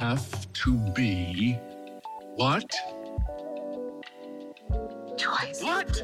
have to be what? Twice. What?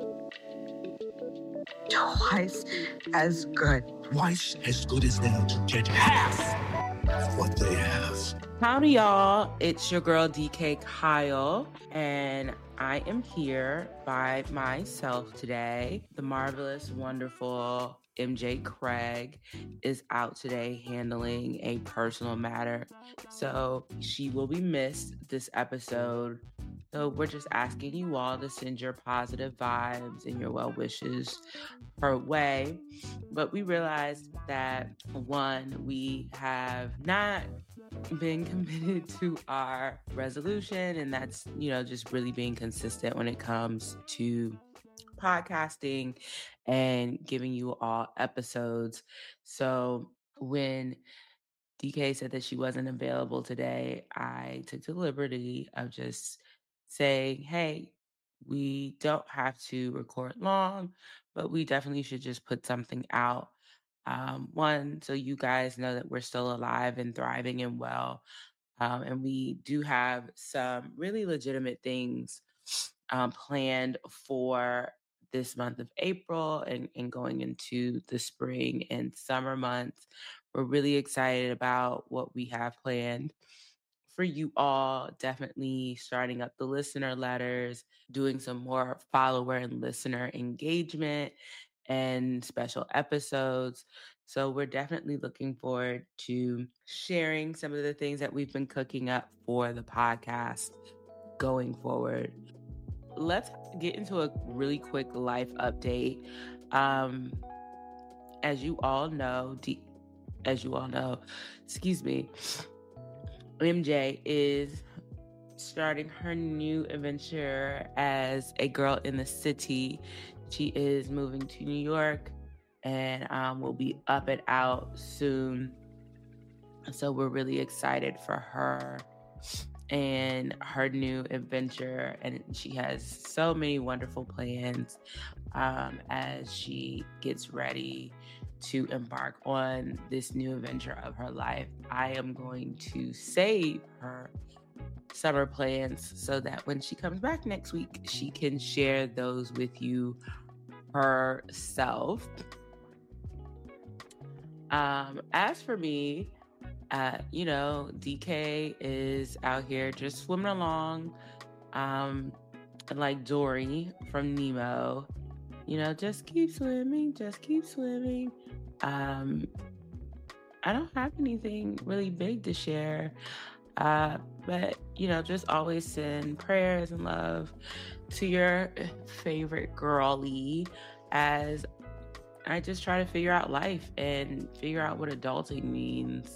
Twice as good. Twice as good as them to get half of what they have. Howdy, y'all. It's your girl, DK Kyle, and I am here by myself today. The marvelous, wonderful MJ Craig is out today handling a personal matter, so she will be missed this episode. So we're just asking you all to send your positive vibes and your well wishes her way. But we realized that, one, we have not been committed to our resolution, and that's, just really being consistent when it comes to podcasting and giving you all episodes. So when DK said that she wasn't available today, I took the liberty of just saying, hey, we don't have to record long, but we definitely should just put something out. One, so you guys know that we're still alive and thriving and well. And we do have some really legitimate things planned for this month of April and going into the spring and summer months. We're really excited about what we have planned for you all. Definitely starting up the listener letters, doing some more follower and listener engagement and special episodes. So we're definitely looking forward to sharing some of the things that we've been cooking up for the podcast going forward. Let's get into a really quick life update. As you all know, MJ is starting her new adventure as a girl in the city. She is moving to New York and will be up and out soon. So we're really excited for her and her new adventure. And she has so many wonderful plans as she gets ready to embark on this new adventure of her life. I am going to save her summer plans so that when she comes back next week, she can share those with you herself. As for me, DK is out here just swimming along, like Dory from Nemo. Just keep swimming, just keep swimming. I don't have anything really big to share, but just always send prayers and love to your favorite girlie as I just try to figure out life and figure out what adulting means.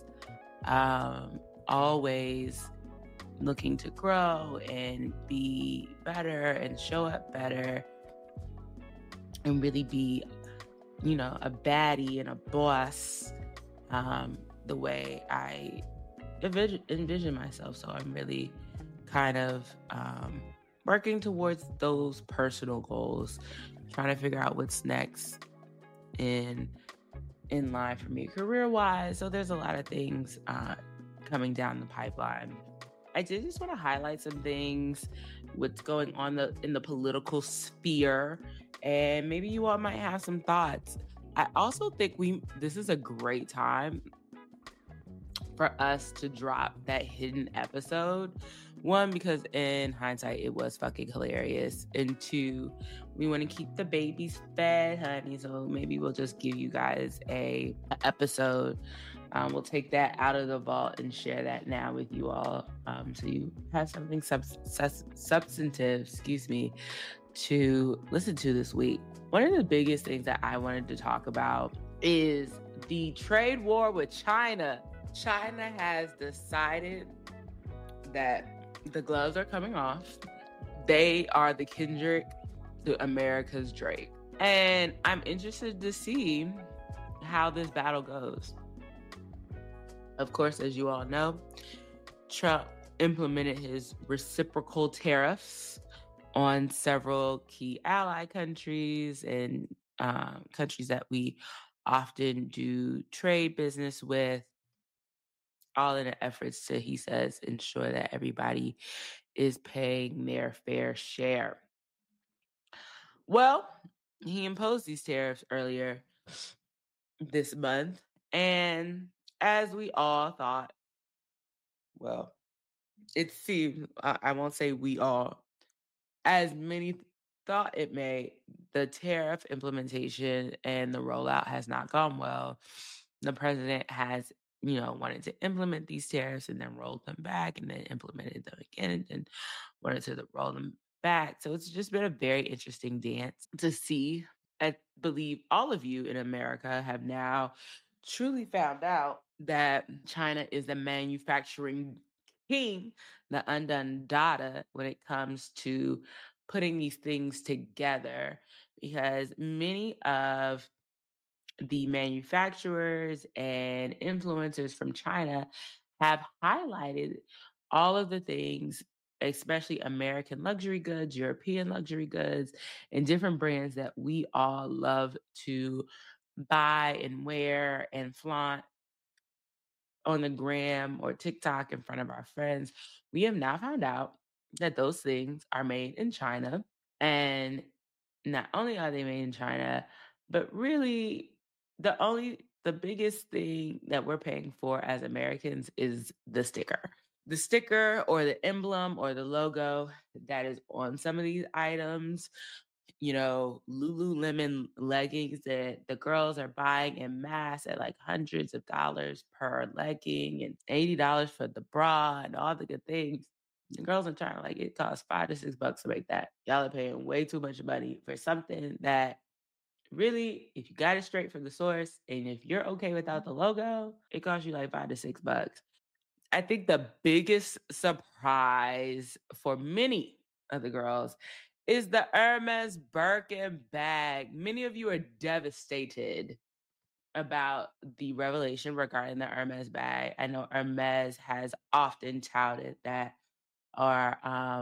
Always looking to grow and be better and show up better and really be, a baddie and a boss, the way I envision myself. So I'm really kind of working towards those personal goals, trying to figure out what's next in line for me career-wise. So there's a lot of things coming down the pipeline. I did just want to highlight some things, what's going on in the political sphere, and maybe you all might have some thoughts. I also think this is a great time for us to drop that hidden episode. One, because in hindsight, it was fucking hilarious. And two, we want to keep the babies fed, honey. So maybe we'll just give you guys a episode. We'll take that out of the vault and share that now with you all. So you have something substantive, to listen to this week. One of the biggest things that I wanted to talk about is the trade war with China. China has decided that the gloves are coming off. They are the Kendrick to America's Drake. And I'm interested to see how this battle goes. Of course, as you all know, Trump implemented his reciprocal tariffs on several key ally countries and countries that we often do trade business with. all in the efforts to, he says, ensure that everybody is paying their fair share. Well, he imposed these tariffs earlier this month, and as we all thought, well, it seemed, I won't say we all, as many thought it may, the tariff implementation and the rollout has not gone well. The president has, wanted to implement these tariffs and then rolled them back and then implemented them again and wanted to roll them back. So it's just been a very interesting dance to see. I believe all of you in America have now truly found out that China is the manufacturing king, the undone data when it comes to putting these things together, because many of the manufacturers and influencers from China have highlighted all of the things, especially American luxury goods, European luxury goods, and different brands that we all love to buy and wear and flaunt on the gram or TikTok in front of our friends. We have now found out that those things are made in China. And not only are they made in China, but really the biggest thing that we're paying for as Americans is the sticker. The sticker or the emblem or the logo that is on some of these items, Lululemon leggings that the girls are buying in mass at like hundreds of dollars per legging and $80 for the bra and all the good things. The girls in China, like, it costs $5 to $6 to make that. Y'all are paying way too much money for something that really, if you got it straight from the source and if you're okay without the logo, it costs you like $5 to $6. I think the biggest surprise for many of the girls is the Hermes Birkin bag. Many of you are devastated about the revelation regarding the Hermes bag. I know Hermes has often touted that, or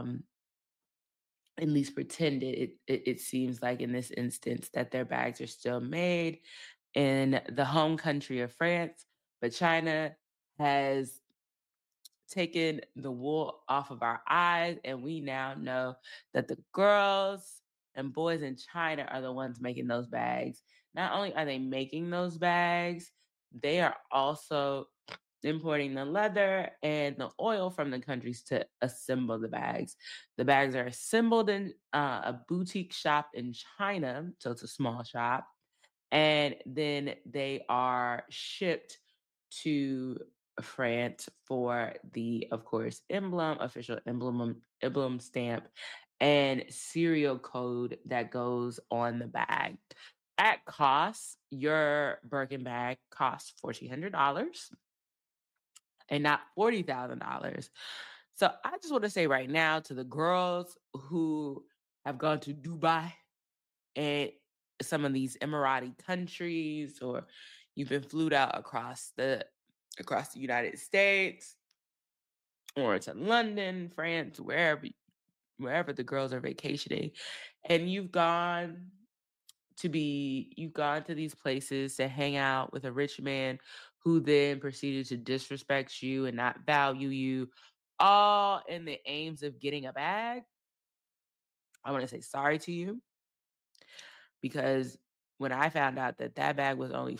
at least pretended, it seems like in this instance, that their bags are still made in the home country of France, but China has taken the wool off of our eyes, and we now know that the girls and boys in China are the ones making those bags. Not only are they making those bags, they are also importing the leather and the oil from the countries to assemble the bags. The bags are assembled in a boutique shop in China, so it's a small shop, and then they are shipped to France for the, of course, official emblem stamp, and serial code that goes on the bag. At cost, your Birkin bag costs $1,400 and not $40,000. So I just want to say right now to the girls who have gone to Dubai and some of these Emirati countries, or you've been flued out across the United States or to London, France, wherever the girls are vacationing, and you've gone to these places to hang out with a rich man who then proceeded to disrespect you and not value you, all in the aims of getting a bag. I want to say sorry to you, because when I found out that bag was only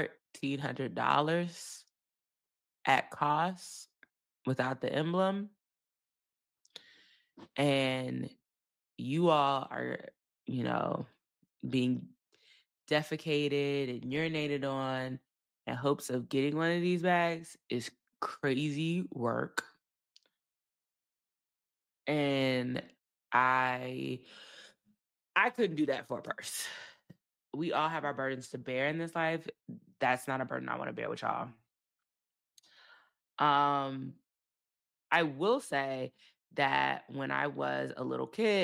$1,400 at cost without the emblem, and you all are, being defecated and urinated on in hopes of getting one of these bags, is crazy work. And I couldn't do that for a purse. We all have our burdens to bear in this life. That's not a burden I want to bear with y'all. I will say that when I was a little kid,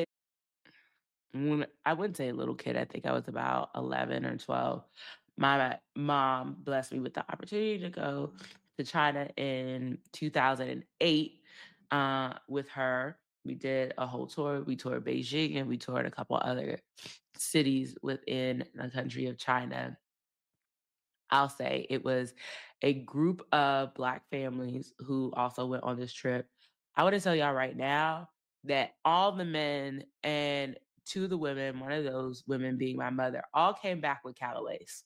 I wouldn't say a little kid, I think I was about 11 or 12. My mom blessed me with the opportunity to go to China in 2008 with her. We did a whole tour. We toured Beijing and we toured a couple other cities within the country of China. I'll say it was a group of Black families who also went on this trip. I want to tell y'all right now that all the men and two of the women, one of those women being my mother, all came back with Callaways.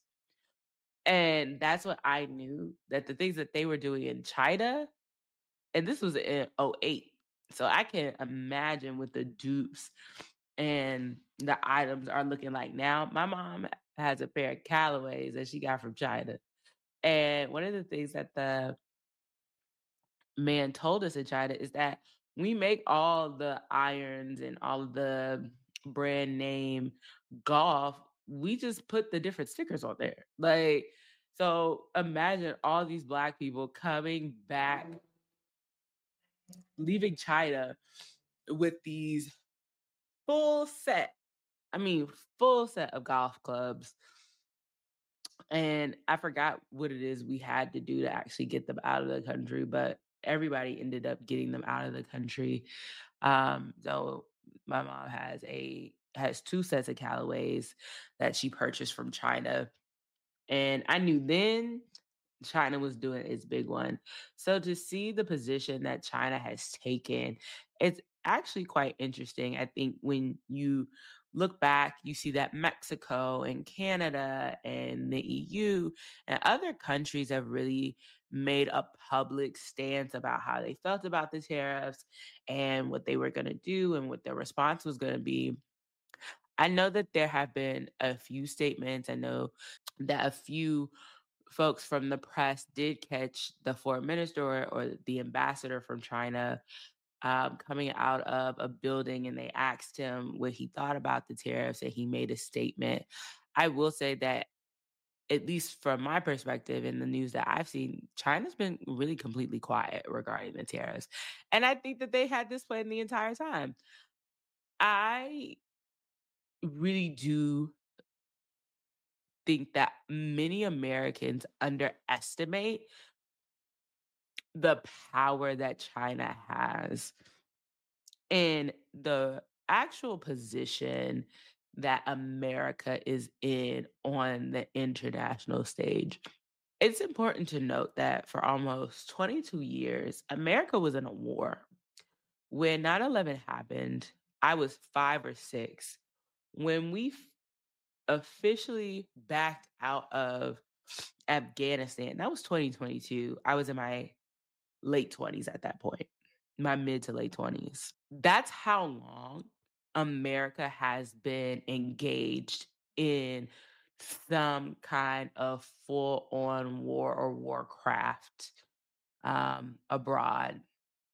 And that's what I knew, that the things that they were doing in China, and this was in '08. So I can imagine what the dupes and the items are looking like now. My mom has a pair of Callaways that she got from China. And one of the things that the man told us in China is that we make all the irons and all of the brand name golf. We just put the different stickers on there. Like, so imagine all these Black people coming back, leaving China with these full set, full set of golf clubs. And I forgot what it is we had to do to actually get them out of the country, but everybody ended up getting them out of the country. So my mom has two sets of Callaways that she purchased from China. And I knew then China was doing its big one. So to see the position that China has taken, it's actually quite interesting. I think when you look back, you see that Mexico and Canada and the EU and other countries have really made a public stance about how they felt about the tariffs and what they were going to do and what their response was going to be. I know that there have been a few statements. I know that a few folks from the press did catch the foreign minister or the ambassador from China coming out of a building, and they asked him what he thought about the tariffs, and he made a statement. I will say that, at least from my perspective in the news that I've seen, China's been really completely quiet regarding the tariffs. And I think that they had this plan the entire time. I really do think that many Americans underestimate the power that China has and the actual position that America is in on the international stage. It's important to note that for almost 22 years, America was in a war. When 9/11 happened, I was 5 or 6. When we officially backed out of Afghanistan, that was 2022. I was in my late 20s at that point, my mid to late 20s. That's how long America has been engaged in some kind of full on war or warcraft abroad.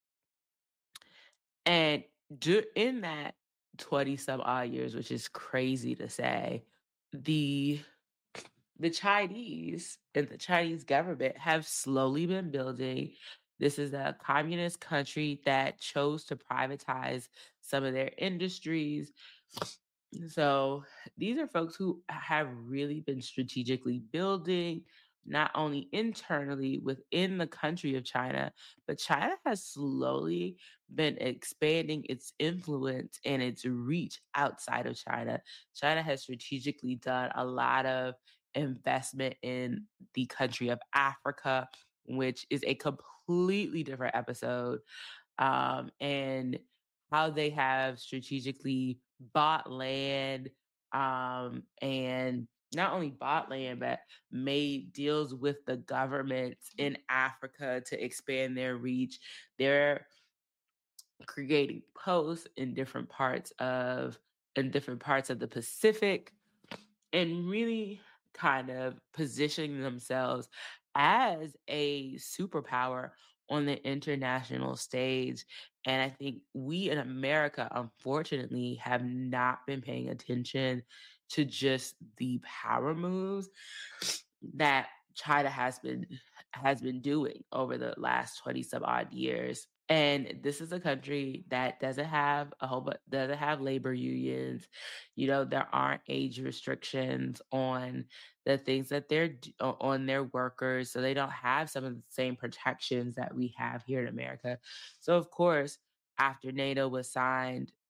And in that 20 some odd years, which is crazy to say, the Chinese and the Chinese government have slowly been building. This is a communist country that chose to privatize some of their industries. So these are folks who have really been strategically building, not only internally within the country of China, but China has slowly been expanding its influence and its reach outside of China. China has strategically done a lot of investment in the country of Africa, which is a completely different episode. And how they have strategically bought land, and not only bought land, but made deals with the governments in Africa to expand their reach. They're creating posts in different parts of the Pacific and really kind of positioning themselves as a superpower on the international stage. And I think we in America, unfortunately, have not been paying attention to just the power moves that China has been doing over the last 20 some odd years. And this is a country that doesn't have labor unions. There aren't age restrictions on the things that on their workers. So they don't have some of the same protections that we have here in America. So of course, after NATO was signed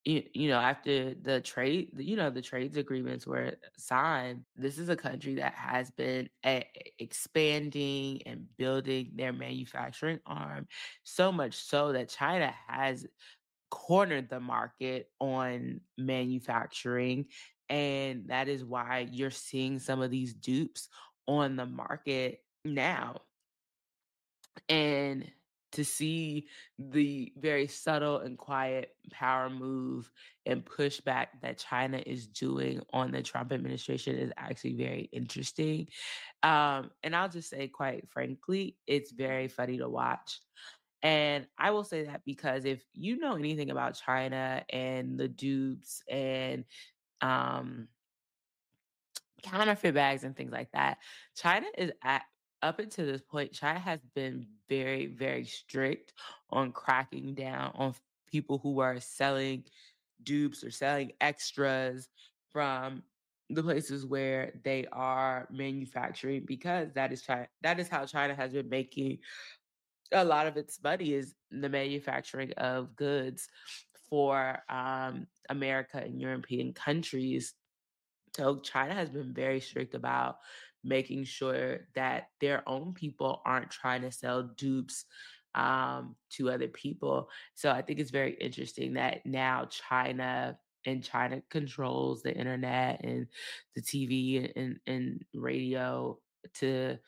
after the trade, the trades agreements were signed, this is a country that has been expanding and building their manufacturing arm, so much so that China has cornered the market on manufacturing. And that is why you're seeing some of these dupes on the market now. And to see the very subtle and quiet power move and pushback that China is doing on the Trump administration is actually very interesting. And I'll just say, quite frankly, it's very funny to watch. And I will say that because if you know anything about China and the dupes and um, counterfeit bags and things like that, China is at up until this point, China has been very, very strict on cracking down on people who are selling dupes or selling extras from the places where they are manufacturing, because that is how China has been making a lot of its money, is the manufacturing of goods for America and European countries. So China has been very strict about making sure that their own people aren't trying to sell dupes to other people. So I think it's very interesting that now China controls the internet and the TV and radio to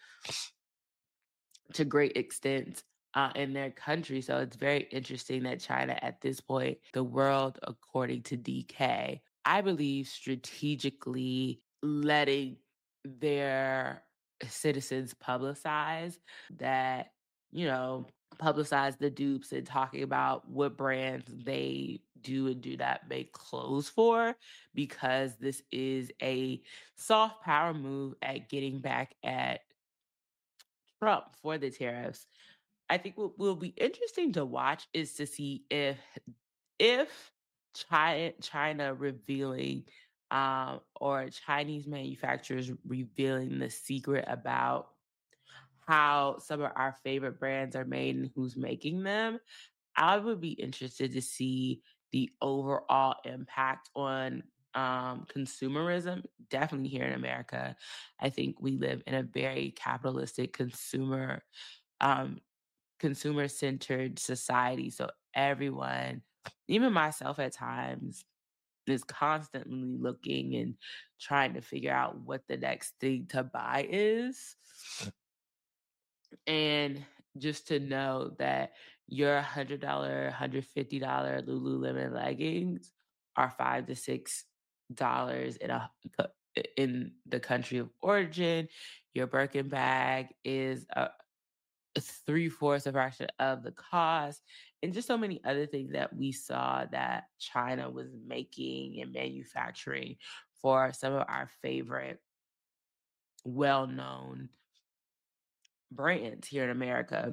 great extent in their country. So it's very interesting that China, at this point, the world, according to DK, I believe strategically letting their citizens that, you know, publicize the dupes and talking about what brands they do and do not make clothes for, because this is a soft power move at getting back at Trump for the tariffs. I think what will be interesting to watch is to see if China revealing or Chinese manufacturers revealing the secret about how some of our favorite brands are made and who's making them. I would be interested to see the overall impact on consumerism, definitely here in America. I think we live in a very capitalistic um, consumer centered society. So everyone, even myself at times, is constantly looking and trying to figure out what the next thing to buy is. And just to know that your $100, $150 Lululemon leggings are $5 to $6 in the country of origin. Your Birkin bag is three-fourths a fraction of the cost, and just so many other things that we saw that China was making and manufacturing for some of our favorite well-known brands here in America.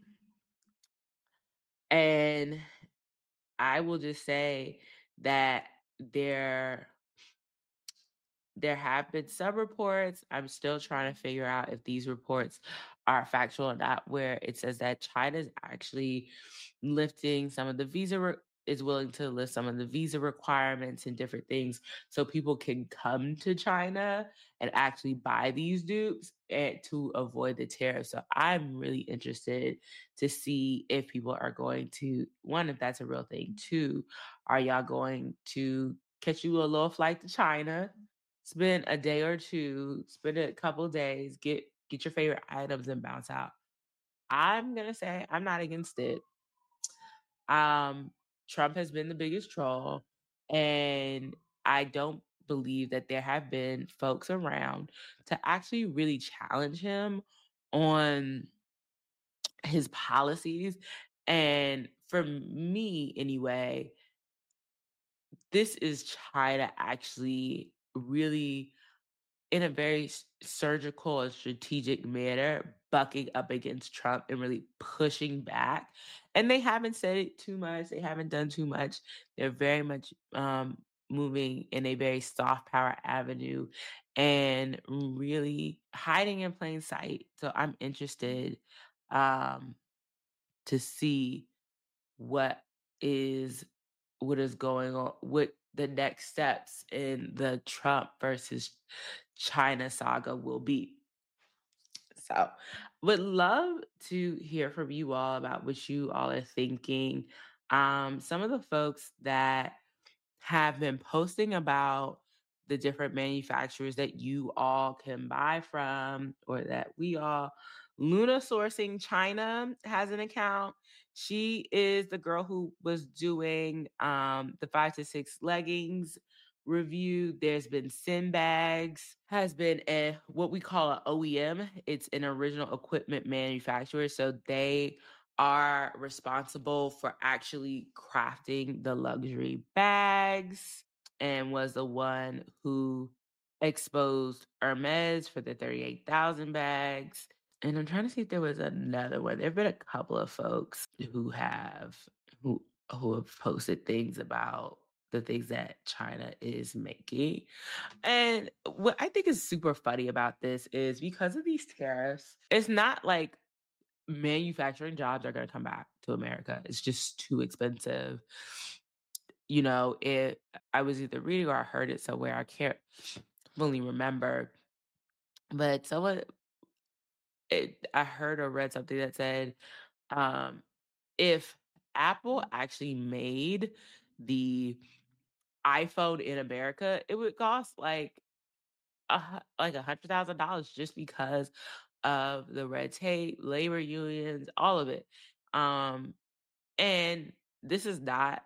And I will just say that there there have been some reports. I'm still trying to figure out if these reports are factual or not, where it says that China is actually lifting some of the is willing to lift some of the visa requirements and different things so people can come to China and actually buy these dupes and to avoid the tariffs. So I'm really interested to see if people are going to, one, if that's a real thing. Two, are y'all going to catch you a little flight to China, spend a day or two, spend a couple days, get your favorite items and bounce out? I'm gonna say I'm not against it. Um, Trump has been the biggest troll, and I don't believe that there have been folks around to actually really challenge him on his policies. And for me, anyway, this is China actually really, in a very surgical and strategic manner, bucking up against Trump and really pushing back. And they haven't said it too much. They haven't done too much. They're very much moving in a very soft power avenue and really hiding in plain sight. So I'm interested um, to see what is what is going on, what the next steps in the Trump versus China saga will be. So, would love to hear from you all about what you all are thinking. Some of the folks that have been posting about the different manufacturers that you all can buy from, or that we all. Luna Sourcing China has an account. She is the girl who was doing the 5 to 6 leggings review. There's been Sin Bags, has been a what we call an OEM. It's an original equipment manufacturer. So they are responsible for actually crafting the luxury bags, and was the one who exposed Hermes for the 38,000 bags. And I'm trying to see if there was another one. There have been a couple of folks who who have posted things about the things that China is making. And what I think is super funny about this is because of these tariffs, it's not like manufacturing jobs are going to come back to America. It's just too expensive. I was either reading or I heard it somewhere. I can't really remember, but I heard or read something that said, um, if Apple actually made the iPhone in America, it would cost like $100,000 just because of the red tape, labor unions, all of it. And this is not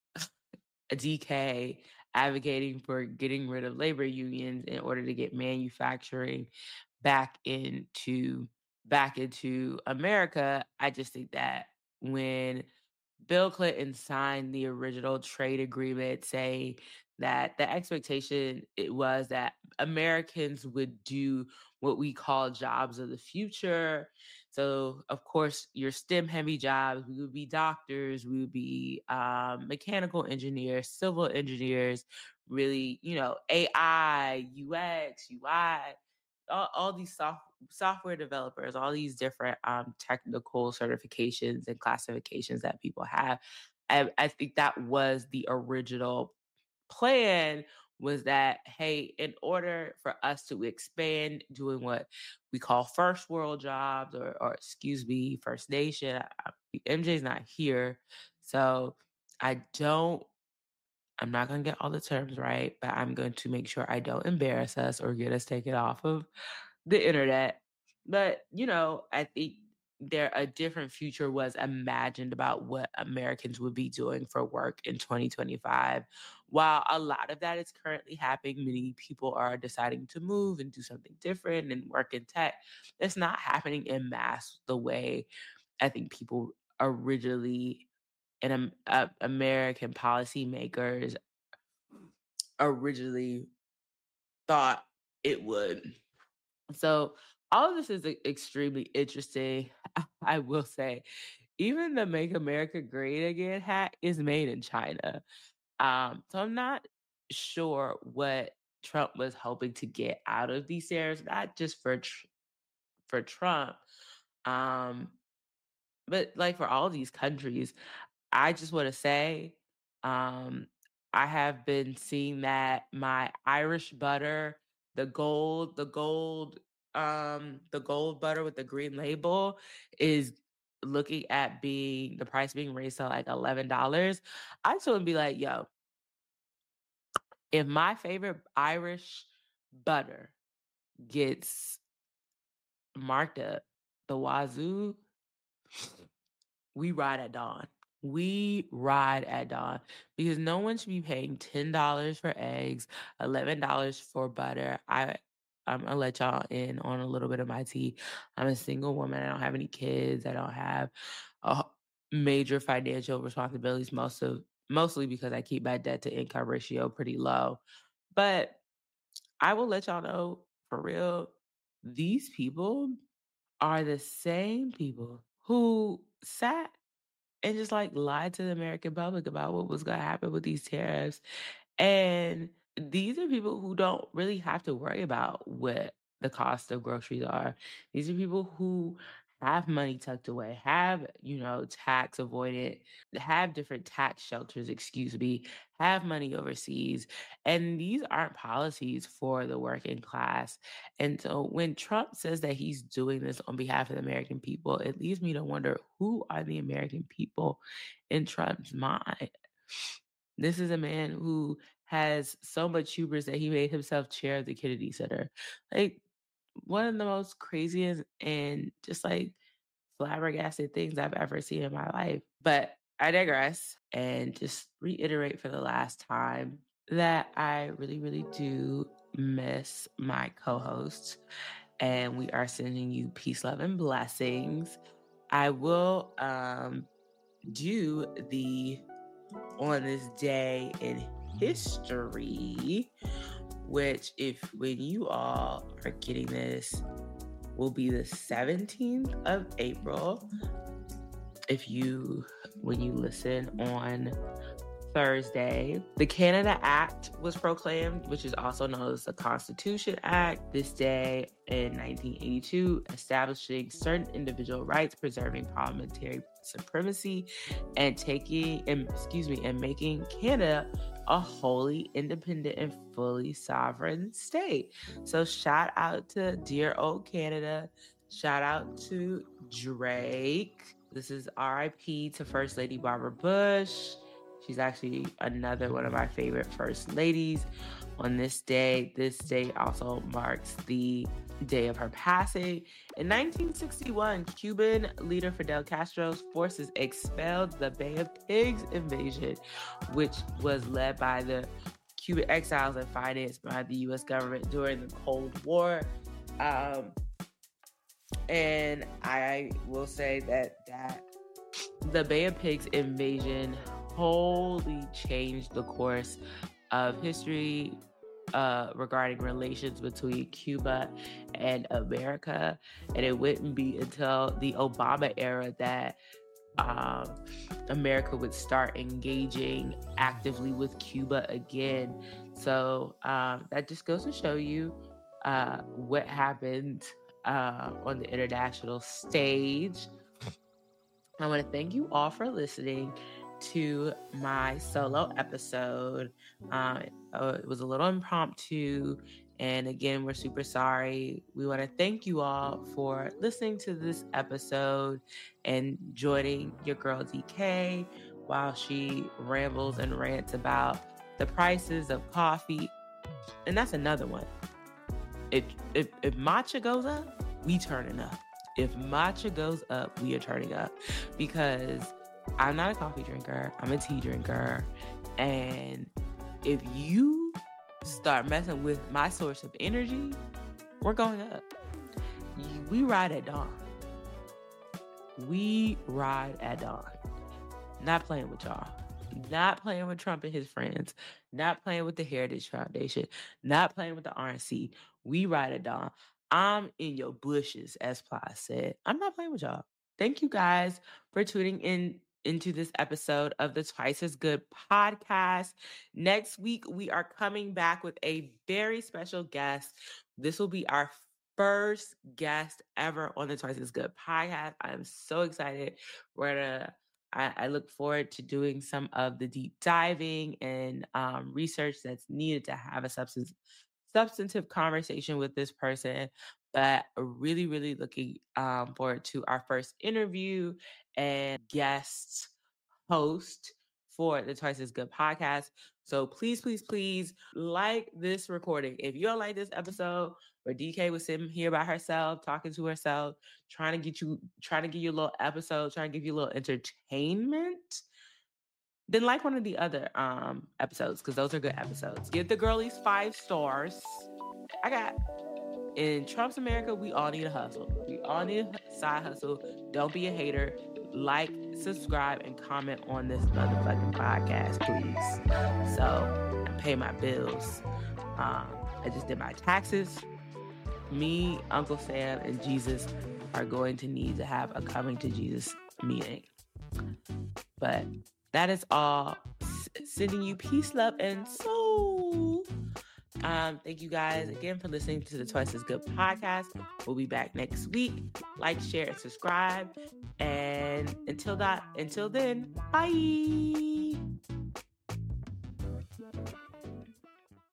a DK advocating for getting rid of labor unions in order to get manufacturing back into back into America. I just think that when Bill Clinton signed the original trade agreement saying that the expectation it was that Americans would do what we call jobs of the future. So, of course, your STEM heavy jobs, we would be doctors, we would be mechanical engineers, civil engineers, really, AI, UX, UI, all these software developers, all these different technical certifications and classifications that people have. I think that was the original plan, was that, hey, in order for us to expand doing what we call first world jobs, or excuse me, First Nation. MJ's not here, so I don't I'm not going to get all the terms right, but I'm going to make sure I don't embarrass us or get us taken off of the internet. But, I think a different future was imagined about what Americans would be doing for work in 2025. While a lot of that is currently happening, many people are deciding to move and do something different and work in tech. It's not happening in mass the way I think people originally and American policymakers originally thought it would. So all of this is extremely interesting. I will say, even the "Make America Great Again" hat is made in China. So I'm not sure what Trump was hoping to get out of these tariffs, not just for Trump, um, but like for all these countries. I just want to say, um, I have been seeing that my Irish butter, the gold butter with the green label, is looking at the price being raised to like $11. I just want to be like, yo, if my favorite Irish butter gets marked up the wazoo, we ride at dawn. We ride at dawn, because no one should be paying $10 for eggs, $11 for butter. I'm gonna let y'all in on a little bit of my tea. I'm a single woman. I don't have any kids. I don't have a major financial responsibilities. Mostly because I keep my debt to income ratio pretty low. But I will let y'all know, for real, these people are the same people who sat and just like lied to the American public about what was going to happen with these tariffs. And these are people who don't really have to worry about what the cost of groceries are. These are people who have money tucked away, have, tax avoided, have different tax shelters, have money overseas. And these aren't policies for the working class. And so when Trump says that he's doing this on behalf of the American people, it leads me to wonder, who are the American people in Trump's mind? This is a man who has so much hubris that he made himself chair of the Kennedy Center. Like, one of the most craziest and just like flabbergasted things I've ever seen in my life. But I digress, and just reiterate for the last time that I really, really do miss my co-hosts, and we are sending you peace, love, and blessings. I will do the on this day in history, which when you all are getting this, will be the 17th of April. When you listen on Thursday, the Canada Act was proclaimed, which is also known as the Constitution Act, this day in 1982, establishing certain individual rights, preserving parliamentary supremacy, and making Canada a wholly independent and fully sovereign state. So shout out to dear old Canada. Shout out to Drake. This is RIP to First Lady Barbara Bush. She's actually another one of my favorite first ladies. On this day also marks the day of her passing. In 1961, Cuban leader Fidel Castro's forces expelled the Bay of Pigs invasion, which was led by the Cuban exiles and financed by the U.S. government during the Cold War. And I will say that the Bay of Pigs invasion wholly changed the course of history regarding relations between Cuba and America. And it wouldn't be until the Obama era that America would start engaging actively with Cuba again. So that just goes to show you what happened on the international stage. I want to thank you all for listening to my solo episode. It was a little impromptu, and again, we're super sorry. We want to thank you all for listening to this episode and joining your girl DK while she rambles and rants about the prices of coffee. And that's another one. If matcha goes up, we turning up. If matcha goes up, we are turning up, because I'm not a coffee drinker. I'm a tea drinker. And if you start messing with my source of energy, we're going up. We ride at dawn. We ride at dawn. Not playing with y'all. Not playing with Trump and his friends. Not playing with the Heritage Foundation. Not playing with the RNC. We ride at dawn. I'm in your bushes, as Ply said. I'm not playing with y'all. Thank you guys for tuning into this episode of the Twice as Good podcast. Next week, we are coming back with a very special guest. This will be our first guest ever on the Twice as Good podcast. I am so excited. I look forward to doing some of the deep diving and research that's needed to have a substantive conversation with this person. But really, really looking forward to our first interview and guest host for the Twice as Good podcast. So please, please, please like this recording. If you don't like this episode where DK was sitting here by herself, talking to herself, trying to give you a little episode, trying to give you a little entertainment, then like one of the other episodes, because those are good episodes. Give the girlies 5 stars. In Trump's America, we all need a hustle. We all need a side hustle. Don't be a hater. Like, subscribe, and comment on this motherfucking podcast, please. So I pay my bills. I just did my taxes. Me, Uncle Sam, and Jesus are going to need to have a coming to Jesus meeting. But that is all. Sending you peace, love, and soul. Thank you guys again for listening to the Twice as Good podcast. We'll be back next week. Like, share, and subscribe. And until then, bye.